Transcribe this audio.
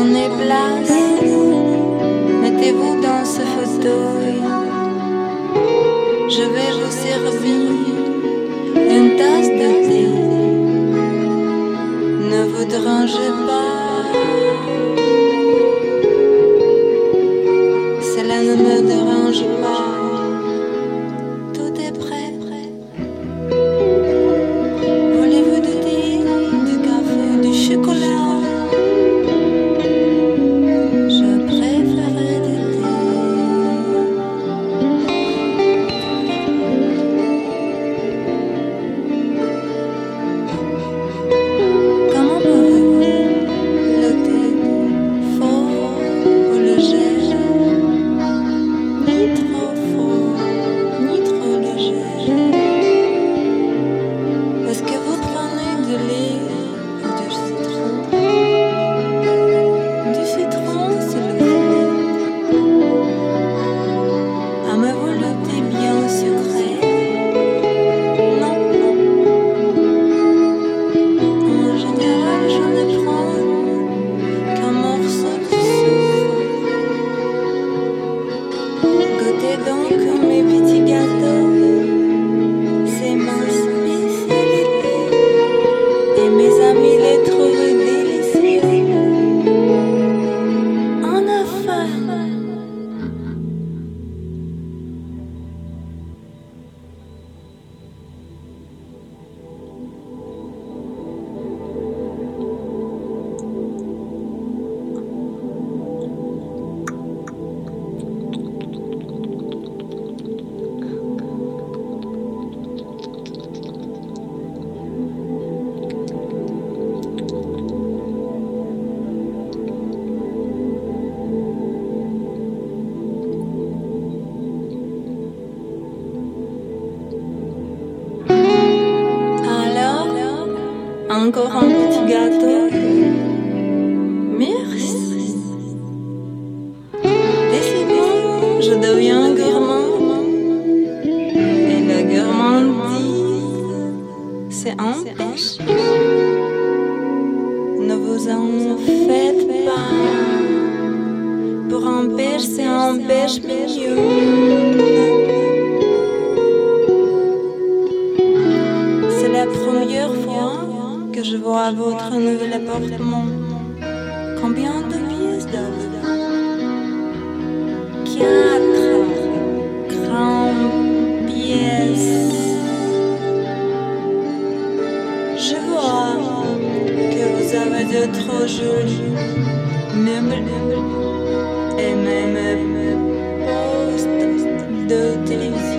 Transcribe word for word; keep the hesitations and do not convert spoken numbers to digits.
Prenez place, mettez-vous dans ce fauteuil. Je vais vous servir une tasse de thé. Ne vous dérangez pas, cela ne me dérange pas. Tout est prêt. Voulez-vous du thé, du café, du chocolat? Je préférerais du thé. Comment pouvez-vous le thé fort ou léger? Ni trop fort, ni trop léger. Est-ce que vous prenez du lait ou du citron? Du citron, s'il vous plaît. Aimez-vous le thé bien sucré? Non, non. En général, je ne prends qu'un morceau de sucre. Goûtez donc mes petits gâteaux. C'est ma spécialité. Et mes amis les trouvent délicieux. En affaire. Alors, encore un petit gâteau. Merci. Décidément, je deviens gourmand. Et la gourmandise, c'est un péché. Ne vous en faites pas. Pour un pêche, c'est un pêche mignon. C'est la première fois que je vois votre nouvel appartement. Combien de pièces d'or? Quatre grandes pièces. Je vois que vous avez de trop jolis meubles et même postes de télévision.